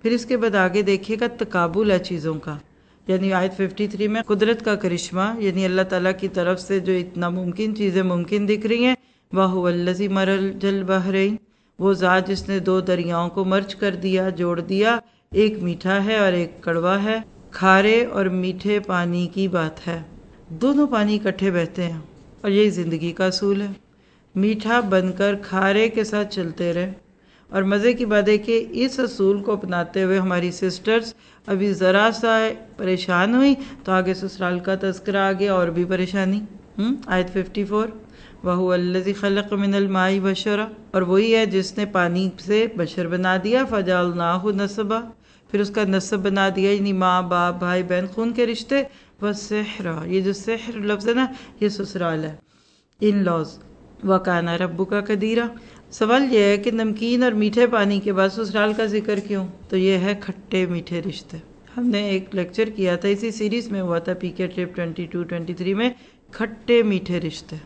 پھر اس کے بعد آگے دیکھیے گا تقابل ہے چیزوں کا، یعنی آیت 53 میں قدرت کا کرشمہ، یعنی اللہ تعالیٰ کی طرف سے جو اتنا ممکن چیزیں ممکن دکھ رہی ہیں۔ وَهُوَ الَّذِي مَرَجَ الْبَحْرَيْنِ، وہ ذات جس نے دو دریاؤں کو مرج کر دیا، جوڑ دیا، ایک میٹھا ہے اور ایک کڑوا ہے۔ کھارے اور میٹھے پانی کی بات ہے، دونوں پانی اکٹھے بہتے ہیں اور یہی زندگی کا اصول ہے، میٹھا بن کر کھارے کے ساتھ چلتے رہے۔ اور مزے کی بات ہے کہ اس اصول کو اپناتے ہوئے ہماری سسٹرز ابھی ذرا سا پریشان ہوئی تو آگے سسرال کا تذکرہ آ گیا اور بھی پریشانی۔ آیت 54، وَهُوَ الَّذِي خَلَقَ مِنَ الْمَاءِ بَشَرًا، اور وہی ہے جس نے پانی سے بشر بنا دیا، فَجَعَلْنَاهُ نَسَبًا، پھر اس کا نسب بنا دیا، یعنی ماں باپ بھائی بہن خون کے رشتے، وَالسِّحْرَ، یہ جو سحر لفظ ہے نا یہ سسرال ہے، ان لاز، وَكَانَ رَبُّكَ قَدِيرًا۔ سوال یہ ہے کہ نمکین اور میٹھے پانی کے بعد سسرال کا ذکر کیوں؟ تو یہ ہے کھٹے میٹھے رشتے۔ ہم نے ایک لیکچر کیا تھا، اسی سیریز میں ہوا تھا، پی کے ٹرپ 22-23 میں، کھٹے میٹھے رشتے۔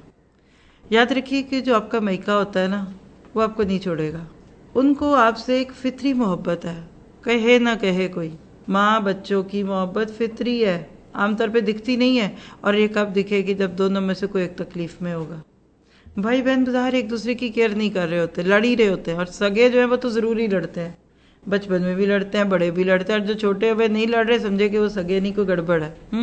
یاد رکھیے کہ جو آپ کا میکا ہوتا ہے نا وہ آپ کو نہیں چھوڑے گا، ان کو آپ سے ایک فطری محبت ہے، کہے نہ کہے کوئی۔ ماں بچوں کی محبت فطری ہے، عام طور پہ دکھتی نہیں ہے، اور یہ کب دکھے گی؟ جب دونوں میں سے کوئی ایک تکلیف میں ہوگا۔ بھائی بہن بظاہر ایک دوسرے کی کیئر نہیں کر رہے ہوتے، لڑ ہی رہے ہوتے ہیں، اور سگے جو ہیں وہ تو ضروری لڑتے ہیں، بچپن میں بھی لڑتے ہیں، بڑے بھی لڑتے ہیں، اور جو چھوٹے ہوئے نہیں لڑ رہے سمجھے کہ وہ سگے نہیں، کوئی گڑبڑ ہے۔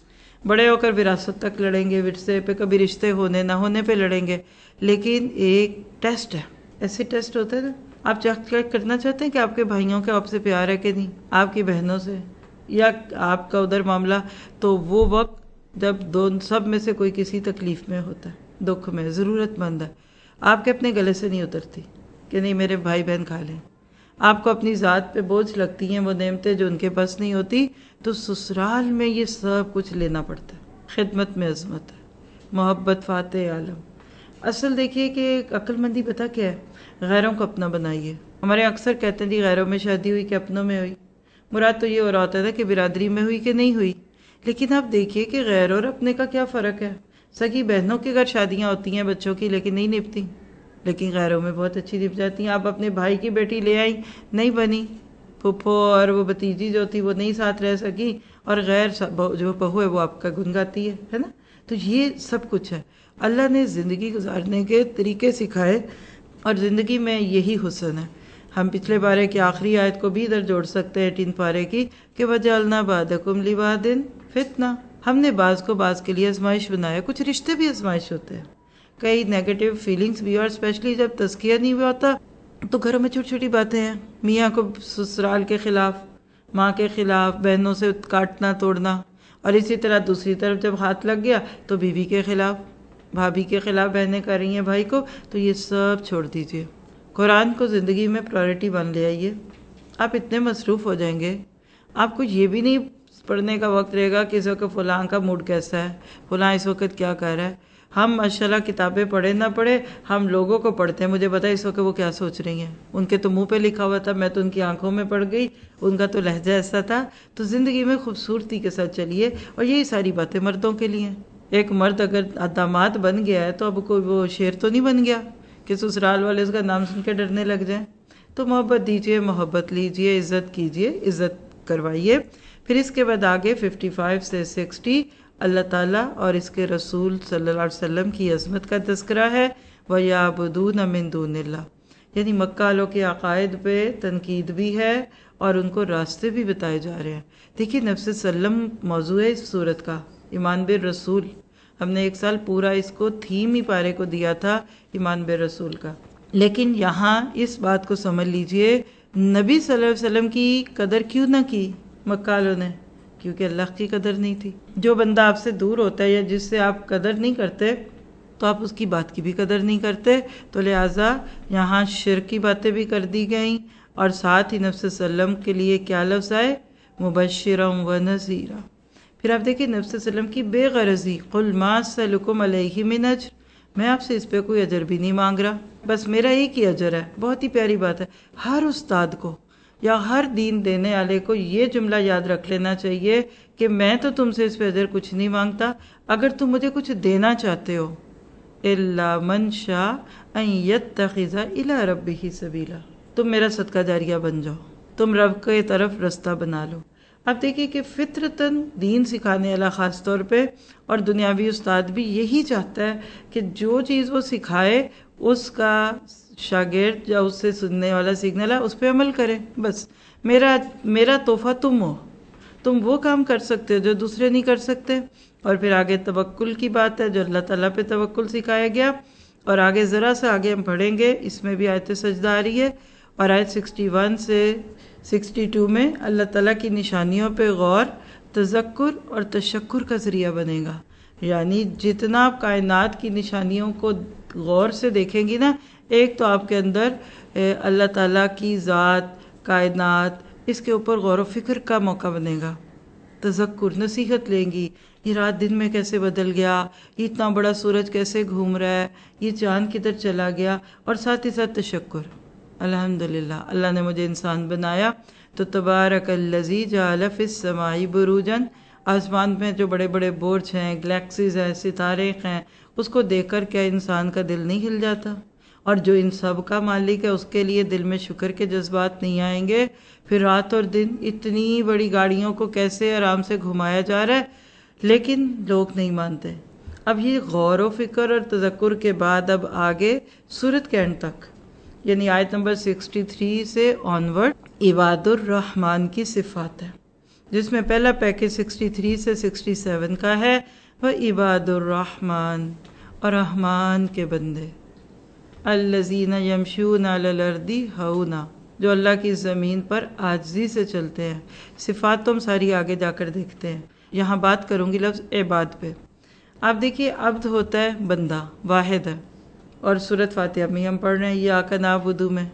بڑے ہو کر وراثت تک لڑیں گے، ورثے پہ، کبھی رشتے ہونے نہ ہونے پہ لڑیں گے، لیکن ایک ٹیسٹ ہے، ایسے ٹیسٹ ہوتے ہیں نا، آپ چیک کرنا چاہتے ہیں کہ آپ کے بھائیوں کے آپ سے پیار ہے کہ نہیں، آپ کی بہنوں سے، یا آپ کا ادھر معاملہ، تو وہ وقت جب سب میں سے کوئی کسی تکلیف میں ہوتا ہے، دکھ میں، ضرورت مند ہے، آپ کے اپنے گلے سے نہیں اترتی کہ نہیں میرے بھائی بہن کھا لیں، آپ کو اپنی ذات پہ بوجھ لگتی ہیں وہ نعمتیں جو ان کے پاس نہیں ہوتی، تو سسرال میں یہ سب کچھ لینا پڑتا ہے، خدمت میں عظمت ہے، محبت فاتح عالم۔ اصل دیکھیے کہ عقل مندی پتہ کیا ہے؟ غیروں کو اپنا بنائیے۔ ہمارے اکثر کہتے ہیں جی غیروں میں شادی ہوئی کہ اپنوں میں ہوئی، مراد تو یہ ہو رہا ہوتا تھا کہ برادری میں ہوئی کہ نہیں ہوئی، لیکن آپ دیکھیے کہ غیر اور اپنے کا کیا فرق ہے۔ سگی بہنوں کے گھر شادیاں ہوتی ہیں بچوں کی، لیکن نہیں نپتی، لیکن غیروں میں بہت اچھی نپ جاتی ہیں۔ آپ اپنے بھائی کی بیٹی لے آئی، نہیں بنی، پھپھو اور وہ بھتیجی جو تھی وہ نہیں ساتھ رہ سکی، اور غیر جو بہو ہے وہ آپ کا گن گاتی ہے نا۔ تو یہ سب کچھ ہے، اللہ نے زندگی گزارنے کے طریقے سکھائے، اور زندگی میں یہی حسن ہے۔ ہم پچھلے پارے کی آخری آیت کو بھی ادھر جوڑ سکتے ہیں، 18 پارے کی، کہ وَجَعَلْنَا بَعْضَكُمْ لِبَعْضٍ فِتْنَةً، ہم نے بعض کو بعض کے لیے آزمائش بنایا۔ کچھ رشتے بھی آزمائش ہوتے ہیں، کئی نیگیٹو فیلنگز بھی، اور اسپیشلی جب تزکیہ نہیں ہوا ہوتا تو گھروں میں چھوٹی چھوٹی باتیں ہیں، میاں کو سسرال کے خلاف، ماں کے خلاف، بہنوں سے کاٹنا توڑنا، اور اسی طرح دوسری طرف جب ہاتھ لگ گیا تو بیوی کے خلاف، بھابھی کے خلاف بہنیں کر رہی ہیں بھائی کو، تو یہ سب چھوڑ دیجئے، قرآن کو زندگی میں پرائرٹی بن لے آئیے۔ آپ اتنے مصروف ہو جائیں گے، آپ کو یہ بھی نہیں پڑھنے کا وقت رہے گا کہ اس وقت فلاں کا موڈ کیسا ہے، فلاں اس وقت کیا کر رہا ہے۔ ہم ماشاءاللہ کتابیں پڑھے نہ پڑھے، ہم لوگوں کو پڑھتے ہیں، مجھے پتا ہے اس وقت وہ کیا سوچ رہی ہیں، ان کے تو منہ پہ لکھا ہوا تھا، میں تو ان کی آنکھوں میں پڑ گئی، ان کا تو لہجہ ایسا تھا۔ تو زندگی میں خوبصورتی کے ساتھ چلیے، اور یہی ساری باتیں مردوں کے لیے ہیں۔ ایک مرد اگر داماد بن گیا ہے تو اب کوئی وہ شیر تو نہیں بن گیا کہ سسرال والے اس کا نام سن کے ڈرنے لگ جائیں۔ تو محبت دیجئے، محبت لیجئے، عزت کیجئے، عزت کروائیے۔ پھر اس کے بعد آگے 55 سے 60 اللہ تعالیٰ اور اس کے رسول صلی اللہ علیہ وسلم کی عظمت کا تذکرہ ہے، وَيَعْبُدُونَ مِن دُونِ اللَّهِ، یعنی مکہ والوں کے عقائد پہ تنقید بھی ہے اور ان کو راستے بھی بتائے جا رہے ہیں۔ دیکھیے نفس وسلم موضوع ہے اس صورت کا، ایمان بالرسول۔ ہم نے ایک سال پورا اس کو تھیم ہی پارے کو دیا تھا، ایمان بالرسول کا۔ لیکن یہاں اس بات کو سمجھ لیجئے، نبی صلی اللہ علیہ وسلم کی قدر کیوں نہ کی مکہ والوں نے؟ کیونکہ اللہ کی قدر نہیں تھی۔ جو بندہ آپ سے دور ہوتا ہے یا جس سے آپ قدر نہیں کرتے تو آپ اس کی بات کی بھی قدر نہیں کرتے، تو لہٰذا یہاں شرک کی باتیں بھی کر دی گئیں، اور ساتھ ہی نفس وسلم کے لیے کیا لفظ آئے؟ مبشرا و نذیرا۔ پھر آپ دیکھیں نفس وسلم کی بے غرضی، قل ما اسألکم علیہ من اجر، میں آپ سے اس پہ کوئی اجر بھی نہیں مانگ رہا، بس میرا ایک ہی اجر ہے۔ بہت ہی پیاری بات ہے، ہر استاد کو یا ہر دین دینے والے کو یہ جملہ یاد رکھ لینا چاہیے کہ میں تو تم سے اس پہ اجر کچھ نہیں مانگتا، اگر تم مجھے کچھ دینا چاہتے ہو الا من شاء ان یتخذ الی ربہ سبیلا، تم میرا صدقہ جاریہ بن جاؤ، तुम रब के तरफ रास्ता बना लो। अब देखिए कि फितरतन दीन सिखाने वाला ख़ास तौर पे और दुनियावी उस्ताद भी यही चाहता है कि जो चीज़ वो सिखाए उसका शागिर्द या उससे सुनने वाला सीखने वाला उस पर अमल करे। बस मेरा मेरा तोहफा तुम हो, तुम वो काम कर सकते हो जो दूसरे नहीं कर सकते। और फिर आगे तवक्कुल की बात है, जो अल्लाह ताला पे तवक्कुल सिखाया गया। और आगे ज़रा सा आगे हम पढ़ेंगे, इसमें भी आयत सजदा आ रही है। और आयत 61 से 62 में अल्लाह ताला की निशानियों पे गौर, तज़क्कुर और तशक्कुर का ज़रिया बनेगा। यानी जितना आप कायनात की निशानियों को गौर से देखेंगी ना, एक तो आपके अंदर अल्लाह ताला की ज़ात, कायनात, इसके ऊपर गौर व फिक्र का मौका बनेगा। तज़क्कुर, नसीहत लेंगी, ये रात दिन में कैसे बदल गया, ये इतना बड़ा सूरज कैसे घूम रहा है, ये चाँद किधर चला गया। और साथ ही साथ तशक्कुर, अल्हम्दुलिल्लाह अल्लाह ने मुझे इंसान बनाया तो तबारकल्लज़ी जअल फ़िस समाई बुरूजन, आसमान में जो बड़े बड़े बुर्ज हैं, गैलेक्सीज हैं, सितारे हैं, उसको देखकर क्या इंसान का दिल नहीं हिल जाता। और जो इन सब का मालिक है उसके लिए दिल में शुक्र के जज्बात नहीं आएंगे, फिर रात और दिन इतनी बड़ी गाड़ियों को कैसे आराम से घुमाया जा रहा है, लेकिन लोग नहीं मानते। अब ये गौर व फिक्र और तज़क्कुर के बाद अब आगे सूरत के एंड तक, यानी आयत नंबर 63 से ऑनवर्ड इबादुर रहमान की सिफात है, जिसमें पहला पैकेज 63 से 67 का है, वह इबादुर रहमान और रहमान के बंदे, अल्लज़ीना यमशूना अलल अर्दी हौना, जो अल्लाह की ज़मीन पर आजिज़ी से चलते हैं। सिफात तो हम सारी आगे जाकर देखते हैं, यहाँ बात करूँगी लफ्ज़ इबाद पे। आप देखिए अब्द होता है बंदा, वाहिद है, और सूरत फातिहा में हम पढ़ रहे हैं इय्याका नअबुदु में।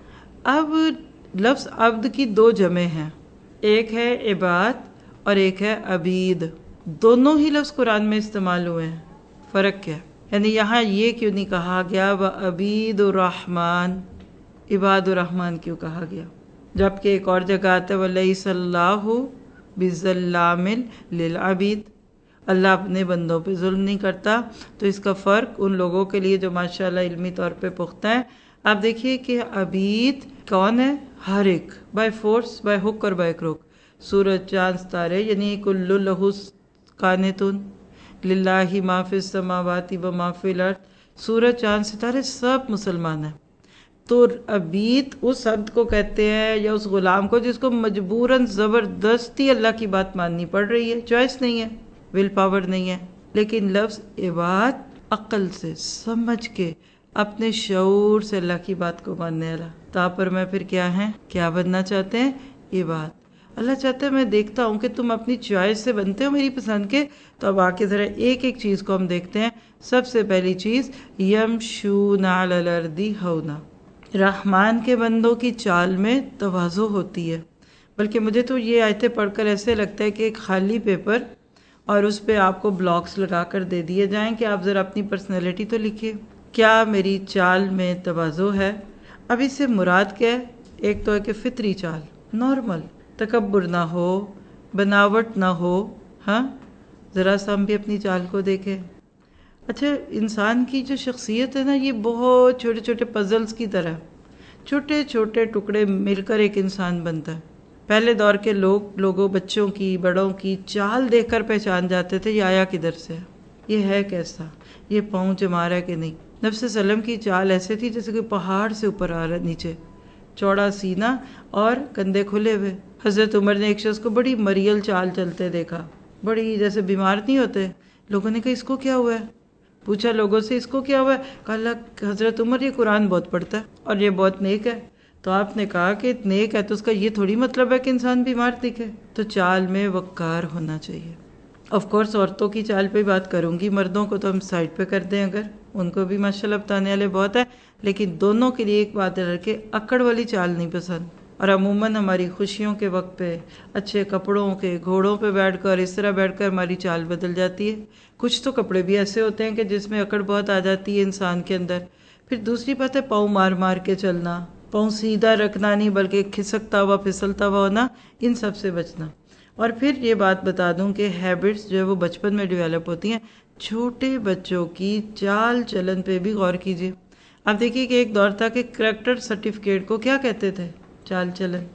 अब लफ्ज़ अब्द की दो जमे हैं, एक है इबाद और एक है अबीद। दोनों ही लफ्ज़ कुरान में इस्तेमाल हुए हैं, फ़र्क क्या है? यानी यहाँ ये क्यों नहीं कहा गया व अबीदुर रहमान, इबादुर रहमान क्यों कहा गया? जबकि एक और जगह आता है वलैसल्लाहु बिज़ल्लामिल लिल अबीद, अल्लाह अपने बंदों पे जुल्म नहीं करता। तो इसका फ़र्क उन लोगों के लिए जो माशाल्लाह इल्मी तौर पे पुख्ता है। आप देखिए कि अबीद कौन है? हर एक, बाय फोर्स, बाय हुक और बाय क्रुक। सूरज, चाँद, तारे, यानी कुल्लु लहु कानितुन लिल्लाहि मा फिस समावाति व मा फिल अर्द। सूरज, चाँद, सितारे सब मुसलमान हैं। तो अबीद उस शब्द को कहते हैं या उस गुलाम को जिसको मजबूरन ज़बरदस्ती अल्लाह की बात माननी पड़ रही है, चॉइस नहीं है, विल पावर नहीं है। लेकिन लफ्ज़ इबाद अक्ल से समझ के अपने शऊर से अल्लाह की बात को मानने वाला। तो आप और मैं फिर क्या हैं, क्या बनना चाहते हैं? इबाद। अल्लाह चाहता है मैं देखता हूँ कि तुम अपनी चॉइस से बनते हो मेरी पसंद के। तो अब आके ज़रा एक एक चीज़ को हम देखते हैं। सबसे पहली चीज़ यमशूना अलल अर्दी हौना, रहमान के बंदों की चाल में तवाज़ो होती है। बल्कि मुझे तो ये आयतें पढ़कर ऐसे लगता है कि एक खाली पेपर और उस पर आपको ब्लॉक्स लगा कर दे दिए जाएं कि आप ज़रा अपनी पर्सनैलिटी तो लिखिए, क्या मेरी चाल में तवाज़ो है। अब इससे मुराद क्या है? एक तो है कि फितरी चाल, नॉर्मल, तकब्बुर ना हो, बनावट ना हो। हाँ, ज़रा सा हम भी अपनी चाल को देखें। अच्छा, इंसान की जो शख्सियत है ना, ये बहुत छोटे छोटे पज़ल्स की तरह, छोटे छोटे टुकड़े मिलकर एक इंसान बनता है। पहले दौर के लोगों बच्चों की, बड़ों की चाल देखकर पहचान जाते थे ये आया किधर से है, ये है कैसा, ये पाँव जमा रहा है कि नहीं। नबी सल्लम की चाल ऐसे थी जैसे कि पहाड़ से ऊपर आ रहा है नीचे, चौड़ा सीना और कंधे खुले हुए। हज़रत उमर ने एक शख्स को बड़ी मरियल चाल चलते देखा, बड़ी जैसे बीमार नहीं होते। लोगों ने कहा इसको क्या हुआ है, पूछा लोगों से इसको क्या हुआ है। कहा हज़रत उमर ये कुरान बहुत पढ़ता है और ये बहुत नेक है। तो आपने कहा कि नेक है तो उसका ये थोड़ी मतलब है कि इंसान बीमार दिखे। तो चाल में वक़ार होना चाहिए। ऑफ कोर्स औरतों की चाल पे बात करूँगी, मर्दों को तो हम साइड पे कर दें, अगर उनको भी माशाल्लाह बताने वाले बहुत है। लेकिन दोनों के लिए एक बात है कि अकड़ वाली चाल नहीं पसंद। और अमूमन हमारी खुशियों के वक्त पे अच्छे कपड़ों के घोड़ों पे बैठकर इस तरह बैठकर हमारी चाल बदल जाती है। कुछ तो कपड़े भी ऐसे होते हैं कि जिसमें अकड़ बहुत आ जाती है इंसान के अंदर। फिर दूसरी बात है पाँव मार मार के चलना, पाँव सीधा रखना नहीं बल्कि खिसकता हुआ फिसलता हुआ होना, इन सब से बचना। और फिर ये बात बता दूं कि हैबिट्स जो है वो बचपन में डेवलप होती हैं। छोटे बच्चों की चाल चलन पे भी गौर कीजिए। आप देखिए कि एक दौर था कि करैक्टर सर्टिफिकेट को क्या कहते थे? चाल चलन।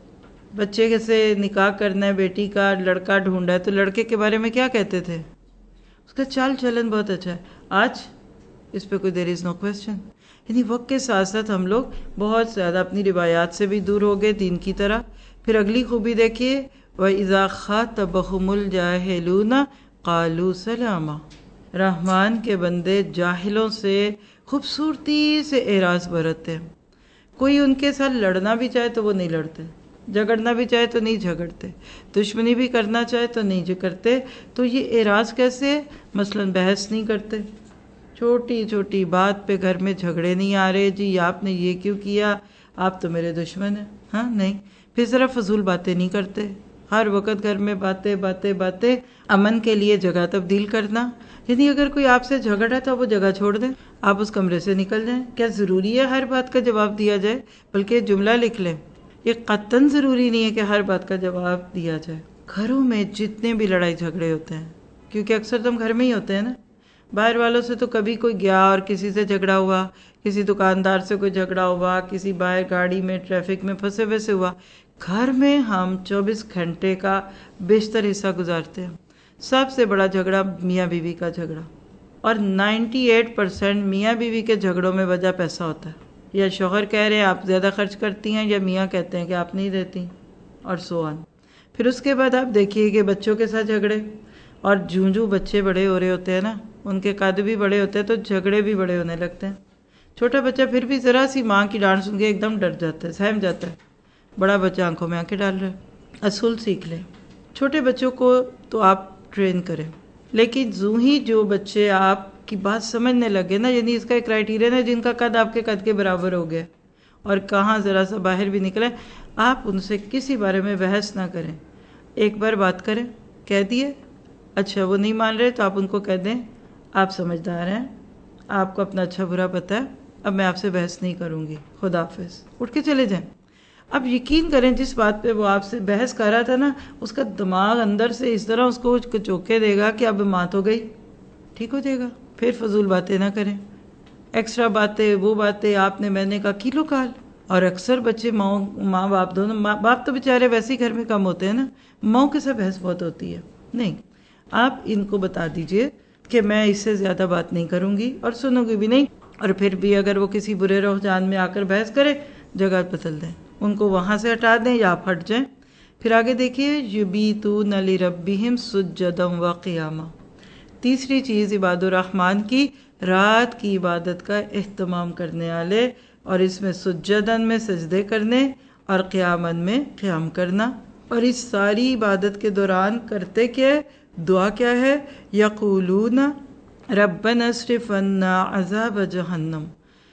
بچے سے نکاح کرنا ہے بیٹی کا، لڑکا ڈھونڈا ہے تو لڑکے کے بارے میں کیا کہتے تھے؟ اس کا چال چلن بہت اچھا ہے. آج اس پہ کوئی دیر از نو کوشچن. یعنی وقت کے ساتھ ساتھ ہم لوگ بہت زیادہ اپنی روایات سے بھی دور ہو گئے دین کی طرح. پھر اگلی خوبی دیکھیے، وَإِذَا خَاطَبَهُمُ الْجَاهِلُونَ قَالُوا سَلَامًا. رحمان کے بندے جاہلوں سے خوبصورتی سے اعراض برتتے ہیں. کوئی ان کے ساتھ لڑنا بھی چاہے تو وہ نہیں لڑتے، جھگڑنا بھی چاہے تو نہیں جھگڑتے، دشمنی بھی کرنا چاہے تو نہیں کرتے. تو یہ اعراض کیسے؟ مثلاً بحث نہیں کرتے، چھوٹی چھوٹی بات پہ گھر میں جھگڑے نہیں آ رہے، جی آپ نے یہ کیوں کیا، آپ تو میرے دشمن ہیں. ہاں نہیں. پھر صرف فضول باتیں نہیں کرتے، ہر وقت گھر میں باتیں باتیں باتیں. امن کے لیے جگہ تبدیل کرنا، یعنی اگر کوئی آپ سے جھگڑا ہے تو وہ جگہ چھوڑ دیں، آپ اس کمرے سے نکل جائیں. کیا ضروری ہے ہر بات کا جواب دیا جائے؟ بلکہ ایک جملہ لکھ لیں، یہ قطعاً ضروری نہیں ہے کہ ہر بات کا جواب دیا جائے. گھروں میں جتنے بھی لڑائی جھگڑے ہوتے ہیں، کیونکہ اکثر تو ہم گھر میں ہی ہوتے ہیں نا، باہر والوں سے تو کبھی کوئی گیا اور کسی سے جھگڑا ہوا، کسی دکاندار سے کوئی جھگڑا ہوا، کسی باہر گاڑی میں ٹریفک میں پھنسے ویسے ہوا. گھر میں ہم 24 گھنٹے کا بیشتر حصہ گزارتے ہیں. سب سے بڑا جھگڑا میاں بیوی کا جھگڑا، اور 98% میاں بیوی کے جھگڑوں میں وجہ پیسہ ہوتا ہے. یا شوہر کہہ رہے ہیں آپ زیادہ خرچ کرتی ہیں، یا میاں کہتے ہیں کہ آپ نہیں دیتی، اور سو آن. پھر اس کے بعد آپ دیکھیے کہ بچوں کے ساتھ جھگڑے، اور جوں بچے بڑے ہو رہے ہوتے ہیں نا، ان کے قد بھی بڑے ہوتے ہیں تو جھگڑے بھی بڑے ہونے لگتے ہیں. چھوٹا بچہ پھر بھی ذرا سی ماں کی ڈانٹ سن کے ایک دم ڈر جاتا ہے، سہم جاتا ہے. بڑا بچہ آنکھوں میں آنکھیں ڈال رہا ہے. اصول سیکھ لیں. چھوٹے بچوں کو تو آپ ٹرین کریں، لیکن جو بچے آپ کی بات سمجھنے لگے نا، یعنی اس کا ایک کرائٹیرین ہے جن کا قد آپ کے قد کے برابر ہو گیا اور کہاں ذرا سا باہر بھی نکلے، آپ ان سے کسی بارے میں بحث نہ کریں. ایک بار بات کریں، کہہ دیے، اچھا وہ نہیں مان رہے تو آپ ان کو کہہ دیں آپ سمجھدار ہیں، آپ کو اپنا اچھا برا پتہ ہے، اب میں آپ سے بحث نہیں کروں گی، خدا حافظ، اٹھ کے چلے جائیں. اب یقین کریں جس بات پہ وہ آپ سے بحث کر رہا تھا نا، اس کا دماغ اندر سے اس طرح اس کو چوکے دے گا کہ اب مات ہو گئی، ٹھیک ہو جائے گا. پھر فضول باتیں نہ کریں، ایکسٹرا باتیں، وہ باتیں آپ نے میں نے کہا کیلو کال. اور اکثر بچے ماں باپ دونوں، ماں باپ تو بیچارے ویسے ہی گھر میں کم ہوتے ہیں نا، ماں کے ساتھ بحث بہت ہوتی ہے. نہیں، آپ ان کو بتا دیجئے کہ میں اس سے زیادہ بات نہیں کروں گی اور سنوں گی بھی نہیں. اور پھر بھی اگر وہ کسی برے رجحان میں آ کر بحث کرے، جگہ بدل دیں، ان کو وہاں سے ہٹا دیں یا آپ ہٹ جائیں. پھر آگے دیکھیے، یبیتون لربہم سجدا وقیاما. تیسری چیز عباد الرحمن کی رات کی عبادت کا اہتمام کرنے والے، اور اس میں سجدن میں سجدے کرنے اور قیامن میں قیام کرنا. اور اس ساری عبادت کے دوران کرتے کیا؟ دعا کیا ہے؟ یقولون ربنا اصرف عنا عذاب جہنم.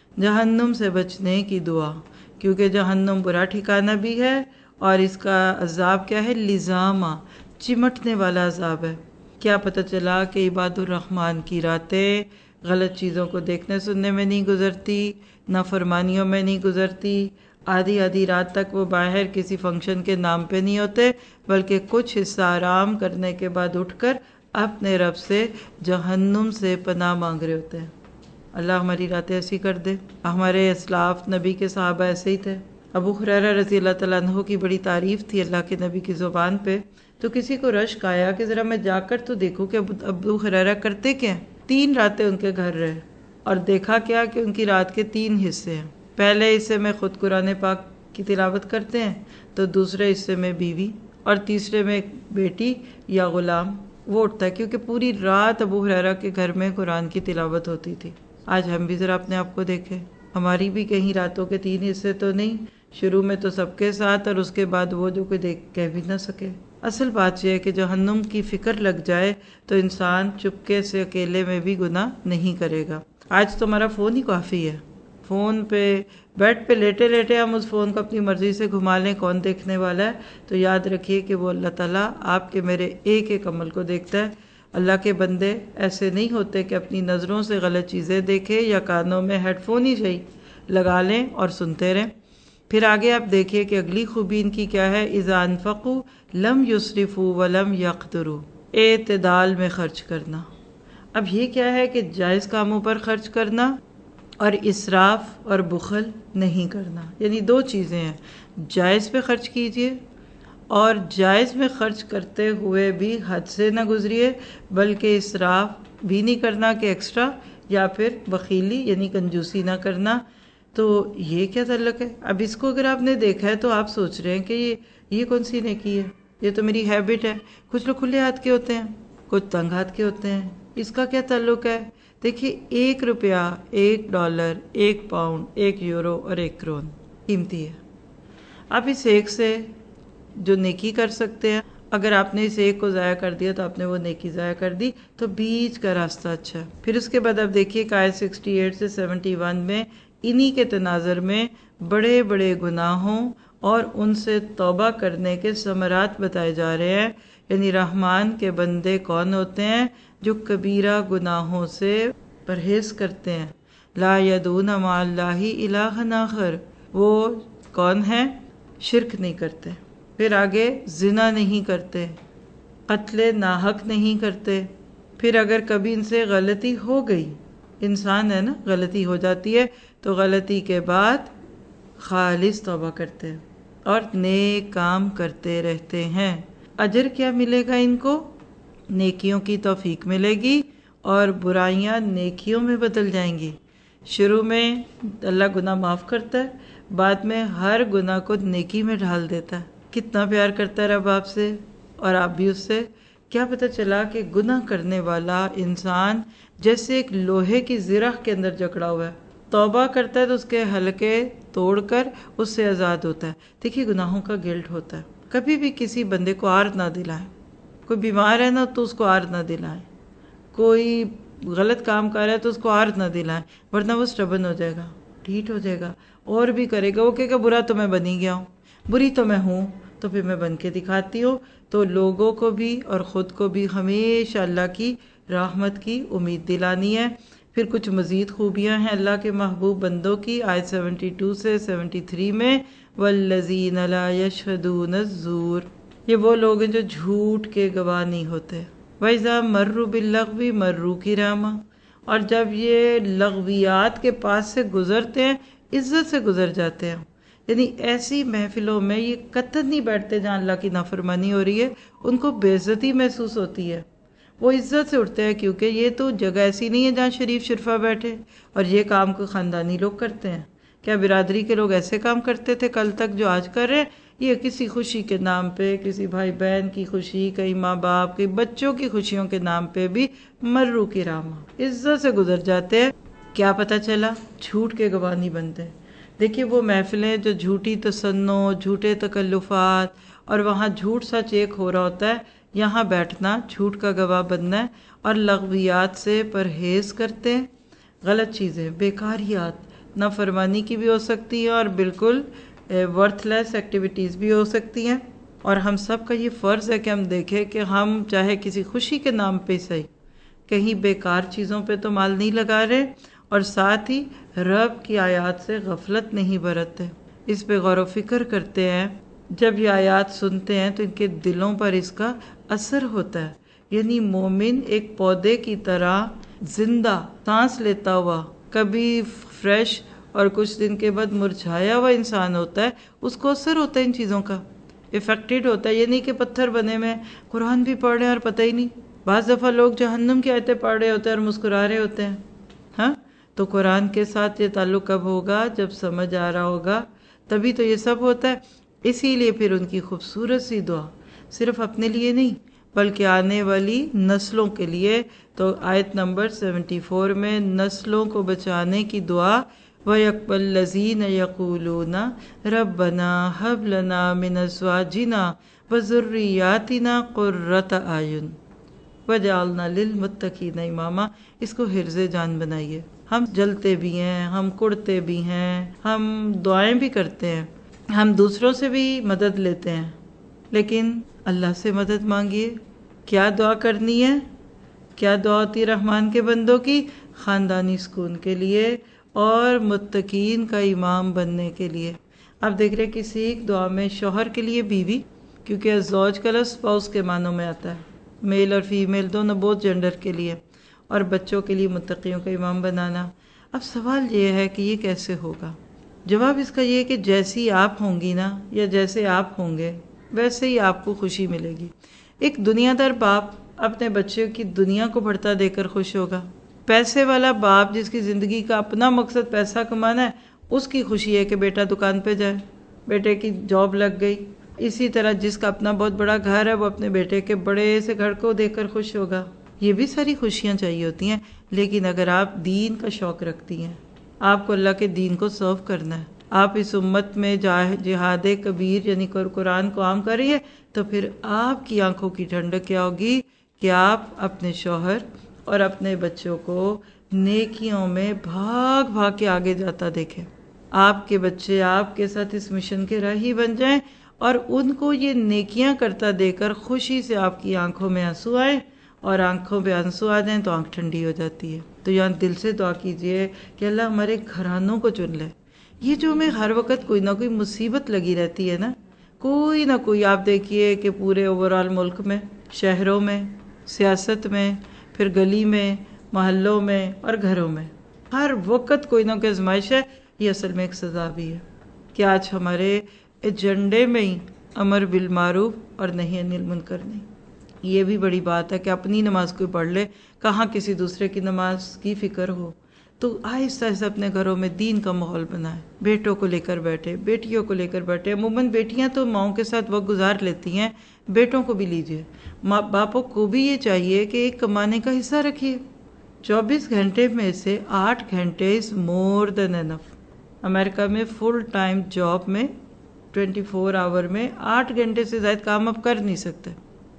جہنم سے بچنے کی دعا، کیونکہ جہنم برا ٹھکانہ بھی ہے اور اس کا عذاب کیا ہے؟ لزامہ، چمٹنے والا عذاب ہے. کیا پتہ چلا کہ عباد الرحمن کی راتیں غلط چیزوں کو دیکھنے سننے میں نہیں گزرتی، نافرمانیوں میں نہیں گزرتی. آدھی آدھی رات تک وہ باہر کسی فنکشن کے نام پہ نہیں ہوتے، بلکہ کچھ حصہ آرام کرنے کے بعد اٹھ کر اپنے رب سے جہنم سے پناہ مانگ رہے ہوتے ہیں. اللہ ہماری راتیں ایسی کر دے. ہمارے اسلاف نبی کے صحابہ ایسے ہی تھے. ابو ہریرہ رضی اللہ تعالیٰ عنہ کی بڑی تعریف تھی اللہ کے نبی کی زبان پہ، تو کسی کو رشک آیا کہ ذرا میں جا کر تو دیکھوں کہ ابو ہریرہ کرتے کیا ہیں. 3 راتیں ان کے گھر رہے اور دیکھا کیا کہ ان کی رات کے 3 حصے ہیں. پہلے حصے میں خود قرآن پاک کی تلاوت کرتے ہیں، تو دوسرے حصے میں بیوی، اور تیسرے میں بیٹی یا غلام وہ اٹھتا ہے، کیونکہ پوری رات ابو ہریرہ کے گھر میں قرآن کی تلاوت ہوتی تھی. آج ہم بھی ذرا اپنے آپ کو دیکھیں، ہماری بھی کہیں راتوں کے 3 حصے تو نہیں، شروع میں تو سب کے ساتھ اور اس کے بعد وہ جو کوئی دیکھ کہہ بھی نہ سکے. اصل بات یہ ہے کہ جہنم کی فکر لگ جائے تو انسان چپکے سے اکیلے میں بھی گناہ نہیں کرے گا. آج تو ہمارا فون ہی کافی ہے، فون پہ بیڈ پہ لیٹے لیٹے ہم اس فون کو اپنی مرضی سے گھما لیں، کون دیکھنے والا ہے. تو یاد رکھیے کہ وہ اللہ تعالیٰ آپ کے میرے ایک ایک عمل کو دیکھتا ہے. اللہ کے بندے ایسے نہیں ہوتے کہ اپنی نظروں سے غلط چیزیں دیکھیں یا کانوں میں ہیڈ فون ہی صحیح لگا لیں اور سنتے رہیں. پھر آگے آپ دیکھیے کہ اگلی خوبی ان کی کیا ہے؟ اذا انفقوا لم یسرفوا ولم یقتروا. اعتدال میں خرچ کرنا. اب یہ کیا ہے کہ جائز کاموں پر خرچ کرنا اور اسراف اور بخل نہیں کرنا. یعنی 2 چیزیں ہیں، جائز پہ خرچ کیجئے اور جائز میں خرچ کرتے ہوئے بھی حد سے نہ گزریے، بلکہ اسراف بھی نہیں کرنا کہ ایکسٹرا، یا پھر بخیلی یعنی کنجوسی نہ کرنا۔ تو یہ کیا تعلق ہے؟ اب اس کو اگر آپ نے دیکھا ہے تو آپ سوچ رہے ہیں کہ یہ کون سی نیکی ہے، یہ تو میری ہیبٹ ہے۔ کچھ لوگ کھلے ہاتھ کے ہوتے ہیں، کچھ تنگ ہاتھ کے ہوتے ہیں، اس کا کیا تعلق ہے؟ دیکھیے، 1 روپیہ، $1، 1 پاؤنڈ، 1 یورو اور 1 کرون قیمتی ہے۔ آپ اس ایک سے جو نیکی کر سکتے ہیں، اگر آپ نے اس ایک کو ضائع کر دیا تو آپ نے وہ نیکی ضائع کر دی، تو بیچ کا راستہ اچھا ہے۔ پھر اس کے بعد آپ دیکھیے کہ آیت 68 سے 71 میں انہی کے تناظر میں بڑے بڑے گناہوں اور ان سے توبہ کرنے کے ثمرات بتائے جا رہے ہیں، یعنی رحمان کے بندے کون ہوتے ہیں جو کبیرہ گناہوں سے پرہیز کرتے ہیں۔ لا یدعون مع اللہ الہا آخر، وہ کون ہیں؟ شرک نہیں کرتے، پھر آگے زنا نہیں کرتے، قتل ناحق نہیں کرتے، پھر اگر کبھی ان سے غلطی ہو گئی، انسان ہے نا، غلطی ہو جاتی ہے تو غلطی کے بعد خالص توبہ کرتے ہیں اور نیک کام کرتے رہتے ہیں۔ اجر کیا ملے گا ان کو؟ نیکیوں کی توفیق ملے گی اور برائیاں نیکیوں میں بدل جائیں گی۔ شروع میں اللہ گناہ معاف کرتا ہے، بعد میں ہر گناہ کو نیکی میں ڈھال دیتا ہے۔ کتنا پیار کرتا ہے رب آپ سے اور آپ بھی اس سے۔ کیا پتہ چلا کہ گناہ کرنے والا انسان جیسے ایک لوہے کی زرہ کے اندر جکڑا ہوا ہے، توبہ کرتا ہے تو اس کے حلقے توڑ کر اس سے آزاد ہوتا ہے۔ دیکھیے، گناہوں کا گلٹ ہوتا ہے، کبھی بھی کسی بندے کو عار نہ دلائیں۔ کوئی بیمار ہے نا تو اس کو عار نہ دلائیں، کوئی غلط کام کر رہا ہے تو اس کو عار نہ دلائیں، ورنہ وہ سٹبن ہو جائے گا، ڈھیٹ ہو جائے گا اور بھی کرے گا۔ وہ کہے گا برا تو میں بنی گیا ہوں، بری تو میں ہوں، تو پھر میں بن کے دکھاتی ہوں۔ تو لوگوں کو بھی اور خود کو بھی ہمیشہ اللہ کی رحمت کی امید دلانی ہے۔ پھر کچھ مزید خوبیاں ہیں اللہ کے محبوب بندوں کی، آیت 72 سے 73 میں والذین لا یشہدون الزور، یہ وہ لوگ ہیں جو جھوٹ کے گواہ نہیں ہوتے۔ وَإِذَا مَرُّوا بِاللَّغْوِ مَرُّوا كِرَامًا، اور جب یہ لغویات کے پاس سے گزرتے ہیں عزت سے گزر جاتے ہیں۔ یعنی ایسی محفلوں میں یہ قطعاً نہیں بیٹھتے جہاں اللہ کی نافرمانی ہو رہی ہے، ان کو بے عزتی محسوس ہوتی ہے، وہ عزت سے اٹھتے ہیں، کیونکہ یہ تو جگہ ایسی نہیں ہے جہاں شریف شرفا بیٹھے، اور یہ کام کو خاندانی لوگ کرتے ہیں۔ کیا برادری کے لوگ ایسے کام کرتے تھے کل تک جو آج کر رہے ہیں؟ یہ کسی خوشی کے نام پہ، کسی بھائی بہن کی خوشی، کئی ماں باپ کی بچوں کی خوشیوں کے نام پہ بھی مرو کرامہ عزت سے گزر جاتے ہیں۔ کیا پتہ چلا؟ جھوٹ کے گواہ نہیں بنتے۔ دیکھیے، وہ محفلیں جو جھوٹی تصنع، جھوٹے تکلفات اور وہاں جھوٹ سچ ایک ہو رہا ہوتا ہے، یہاں بیٹھنا جھوٹ کا گواہ بننا ہے اور لغویات سے پرہیز کرتے ہیں۔ غلط چیزیں، بیکاریات، نافرمانی کی بھی ہو سکتی ہے اور بالکل ورتھ لیس ایکٹیویٹیز بھی ہو سکتی ہیں۔ اور ہم سب کا یہ فرض ہے کہ ہم دیکھیں کہ ہم چاہے کسی خوشی کے نام پہ صحیح، کہیں بیکار چیزوں پہ تو مال نہیں لگا رہے، اور ساتھ ہی رب کی آیات سے غفلت نہیں برتتے، اس پہ غور و فکر کرتے ہیں۔ جب یہ آیات سنتے ہیں تو ان کے دلوں پر اس کا اثر ہوتا ہے۔ یعنی مومن ایک پودے کی طرح زندہ سانس لیتا ہوا، کبھی فریش اور کچھ دن کے بعد مرجھایا ہوا انسان ہوتا ہے، اس کو اثر ہوتا ہے ان چیزوں کا، افیکٹڈ ہوتا ہے۔ یہ نہیں کہ پتھر بنے میں قرآن بھی پڑھ رہے ہیں اور پتہ ہی نہیں۔ بعض دفعہ لوگ جہنم کی آیتیں پڑھ رہے ہوتے ہیں اور مسکرا رہے ہوتے ہیں۔ ہاں، تو قرآن کے ساتھ یہ تعلق کب ہوگا؟ جب سمجھ آ رہا ہوگا، تبھی تو یہ سب ہوتا ہے۔ اسی لیے پھر ان کی خوبصورت سی دعا صرف اپنے لیے نہیں بلکہ آنے والی نسلوں کے لیے۔ تو آیت نمبر 74 میں نسلوں کو بچانے کی دعا، وَيَقْبَلْ الَّذِينَ يَقُولُونَ رَبَّنَا هَبْ لَنَا مِنْ أَزْوَاجِنَا وَذُرِّيَّاتِنَا قُرَّةَ أَعْيُنٍ وَجَعَلْنَا لِلْمُتَّقِينَ إِمَامًا، اس کو حرز جان بنائیے۔ ہم جلتے بھی ہیں، ہم کڑتے بھی ہیں، ہم دعائیں بھی کرتے ہیں، ہم دوسروں سے بھی مدد لیتے ہیں، لیکن اللہ سے مدد مانگیے۔ کیا دعا کرنی ہے؟ کیا دعا ہوتی ہے رحمان کے بندوں کی؟ خاندانی سکون کے لیے اور متقین کا امام بننے کے لیے۔ اب دیکھ رہے کسی ایک دعا میں شوہر کے لیے بیوی، کیونکہ الزوج کا لفظ اسپاؤس کے معنوں میں آتا ہے، میل اور فیمیل دونوں، بہت جینڈر کے لیے، اور بچوں کے لیے متقیوں کا امام بنانا۔ اب سوال یہ ہے کہ یہ کیسے ہوگا؟ جواب اس کا یہ ہے کہ جیسی آپ ہوں گی نا، یا جیسے آپ ہوں گے، ویسے ہی آپ کو خوشی ملے گی۔ ایک دنیا دار باپ اپنے بچے کی دنیا کو بڑھتا دے کر خوش ہوگا۔ پیسے والا باپ جس کی زندگی کا اپنا مقصد پیسہ کمانا ہے، اس کی خوشی ہے کہ بیٹا دکان پہ جائے، بیٹے کی جاب لگ گئی۔ اسی طرح جس کا اپنا بہت بڑا گھر ہے وہ اپنے بیٹے کے بڑے سے گھر کو دیکھ کر خوش ہوگا۔ یہ بھی ساری خوشیاں چاہیے ہوتی ہیں، لیکن اگر آپ دین کا شوق رکھتی ہیں، آپ کو اللہ کے دین کو سرو کرنا ہے، آپ اس امت میں جہاد کبیر یعنی قرآن کو عام کر رہی ہے، تو پھر آپ کی آنکھوں کی ٹھنڈک کیا ہوگی کہ آپ اپنے شوہر اور اپنے بچوں کو نیکیوں میں بھاگ بھاگ کے آگے جاتا دیکھیں۔ آپ کے بچے آپ کے ساتھ اس مشن کے راہی بن جائیں اور ان کو یہ نیکیاں کرتا دے کر خوشی سے آپ کی آنکھوں میں آنسو آئے، اور آنکھوں پہ آنسو آ جائیں تو آنکھ ٹھنڈی ہو جاتی ہے۔ تو یہاں دل سے دعا کیجئے کہ اللہ ہمارے گھرانوں کو چن لے۔ یہ جو ہمیں ہر وقت کوئی نہ کوئی مصیبت لگی رہتی ہے نا، کوئی نہ کوئی، آپ دیکھیے کہ پورے اوورال ملک میں، شہروں میں، سیاست میں، پھر گلی میں، محلوں میں اور گھروں میں ہر وقت کوئی نہ کوئی آزمائش ہے۔ یہ اصل میں ایک سزا بھی ہے کہ آج ہمارے ایجنڈے میں ہی امر بالمعروف اور نہی عن المنکر نہیں۔ یہ بھی بڑی بات ہے کہ اپنی نماز کوئی پڑھ لے، کہاں کسی دوسرے کی نماز کی فکر ہو۔ تو آہستہ آہستہ اپنے گھروں میں دین کا ماحول بنائے، بیٹوں کو لے کر بیٹھے، بیٹیوں کو لے کر بیٹھے۔ عموماً بیٹیاں تو ماؤں کے ساتھ وقت گزار لیتی ہیں، بیٹوں کو بھی لیجئے۔ ماں باپوں کو بھی یہ چاہیے کہ ایک کمانے کا حصہ رکھیے۔ 24 گھنٹے میں سے 8 گھنٹے از مور دین انف۔ امریکہ میں فل ٹائم جاب میں 24 آور میں 8 گھنٹے سے زائد کام آپ کر نہیں سکتے۔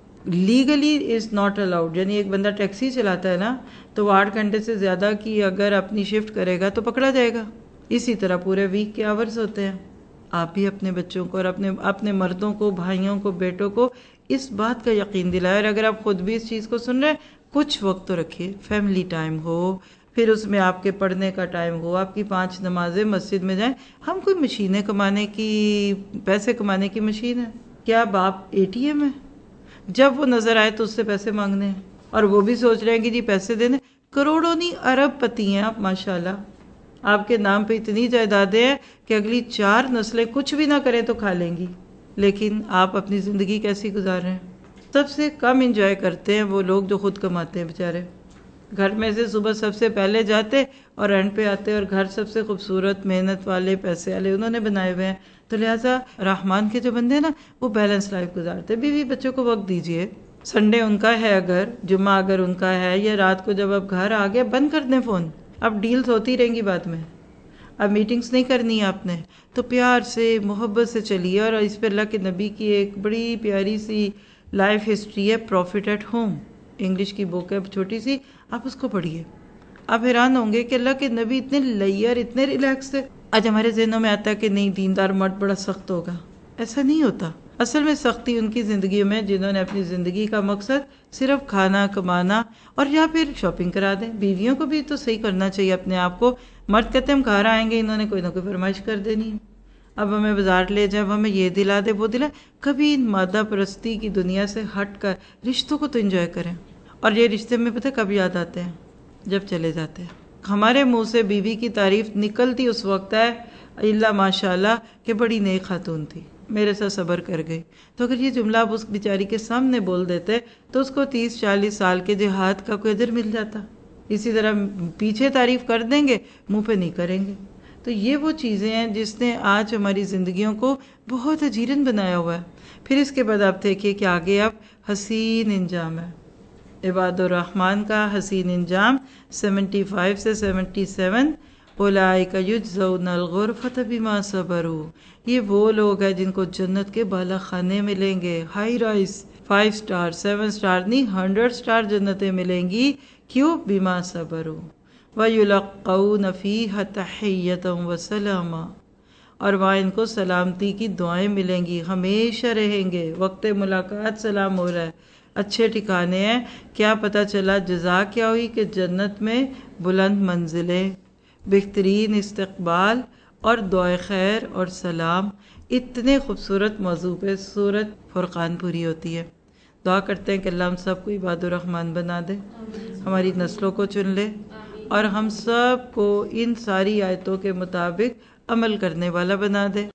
لیگلی از ناٹ الاؤڈ، یعنی ایک بندہ ٹیکسی چلاتا ہے نا، تو وہ 8 گھنٹے سے زیادہ کی اگر اپنی شفٹ کرے گا تو پکڑا جائے گا۔ اسی طرح پورے ویک کے آورز ہوتے ہیں۔ آپ بھی اپنے بچوں کو اور اپنے مردوں کو، بھائیوں کو، بیٹوں کو اس بات کا یقین دلائے، اور اگر آپ خود بھی اس چیز کو سن رہے ہیں، کچھ وقت تو رکھیے، فیملی ٹائم ہو، پھر اس میں آپ کے پڑھنے کا ٹائم ہو، آپ کی 5 نمازیں مسجد میں جائیں۔ ہم کوئی مشینیں کمانے کی، پیسے کمانے کی مشین ہے کیا؟ باپ ATM ہے، جب وہ نظر آئے تو اس سے پیسے مانگنے ہیں، اور وہ بھی سوچ رہے ہیں کہ جی پیسے دینے۔ کروڑوں نہیں ارب پتی ہیں آپ، ماشاءاللہ آپ کے نام پہ اتنی جائیدادیں ہیں کہ اگلی 4 نسلیں کچھ بھی نہ کریں تو کھا لیں گی، لیکن آپ اپنی زندگی کیسی گزار رہے ہیں؟ سب سے کم انجوائے کرتے ہیں وہ لوگ جو خود کماتے ہیں بیچارے۔ گھر میں سے صبح سب سے پہلے جاتے اور اینڈ پہ آتے، اور گھر سب سے خوبصورت، محنت والے، پیسے والے انہوں نے بنائے ہوئے ہیں۔ تو لہٰذا رحمان کے جو بندے ہیں نا، وہ بیلنس لائف گزارتے۔ بیوی بچوں کو وقت دیجئے، سنڈے ان کا ہے، اگر جمعہ اگر ان کا ہے، یا رات کو جب اب گھر آ گئے بند کر دیں فون، اب ڈیلز ہوتی رہیں گی بعد میں، اب میٹنگز نہیں کرنی آپ نے، تو پیار سے محبت سے چلیے۔ اور اس پہ اللہ کے نبی کی ایک بڑی پیاری سی لائف ہسٹری ہے، پروفٹ ایٹ ہوم، انگلش کی بک ہے چھوٹی سی، آپ اس کو پڑھیے۔ آپ حیران ہوں گے کہ اللہ کے نبی اتنے لیئر، اتنے ریلیکس تھے۔ آج ہمارے ذہنوں میں آتا ہے کہ نہیں دیندار مرد بڑا سخت ہوگا، ایسا نہیں ہوتا۔ اصل میں سختی ان کی زندگیوں میں جنہوں نے اپنی زندگی کا مقصد صرف کھانا کمانا، اور یا پھر شاپنگ کرا دیں۔ بیویوں کو بھی تو صحیح کرنا چاہیے اپنے آپ کو۔ مرد کہتے ہیں ہم گھر آئیں گے، انہوں نے کوئی نہ کوئی فرمائش کر دینی ہے، اب ہمیں بازار لے جائے، ہمیں یہ دلا دے وہ دلا۔ کبھی ان مادہ پرستی کی دنیا سے ہٹ کر رشتوں کو تو انجوائے کریں۔ اور یہ رشتے میں پتہ کب یاد آتے ہیں؟ جب چلے جاتے ہیں۔ ہمارے منہ سے بیوی کی تعریف نکلتی اس وقت ہے، اللہ ماشاء اللہ کہ بڑی نیک خاتون تھی، میرے ساتھ صبر کر گئی۔ تو اگر یہ جملہ آپ اس بیچاری کے سامنے بول دیتے تو اس کو 30-40 سال کے جہاد کا کوئی اجر مل جاتا۔ اسی طرح پیچھے تعریف کر دیں گے، منہ پہ نہیں کریں گے۔ تو یہ وہ چیزیں ہیں جس نے آج ہماری زندگیوں کو بہت اجیرن بنایا ہوا ہے۔ پھر اس کے بعد آپ دیکھیے کہ آگے اب حسین انجام ہے۔ عباد الرحمن کا حسین انجام 75 سے 77، اولئک یجزون الغرفۃ بما صبروا، یہ وہ لوگ ہیں جن کو جنت کے بالا خانے ملیں گے، ہائی رائز، 5 سٹار 7 سٹار نہیں 100 سٹار جنتیں ملیں گی۔ کیوں؟ بما صبروا، ویلقون فیہا تحیۃ وسلاما، اور وہاں ان کو سلامتی کی دعائیں ملیں گی، ہمیشہ رہیں گے۔ وقت ملاقات سلام ہو رہا ہے، اچھے ٹھکانے ہیں۔ کیا پتہ چلا جزا کیا ہوئی کہ جنت میں بلند منزلیں، بہترین استقبال اور دعائے خیر اور سلام۔ اتنے خوبصورت موضوع پہ سورۃ فرقان پوری ہوتی ہے۔ دعا کرتے ہیں کہ اللہ ہم سب کو عباد الرحمن بنا دے، ہماری نسلوں کو چن لے، اور ہم سب کو ان ساری آیتوں کے مطابق عمل کرنے والا بنا دے۔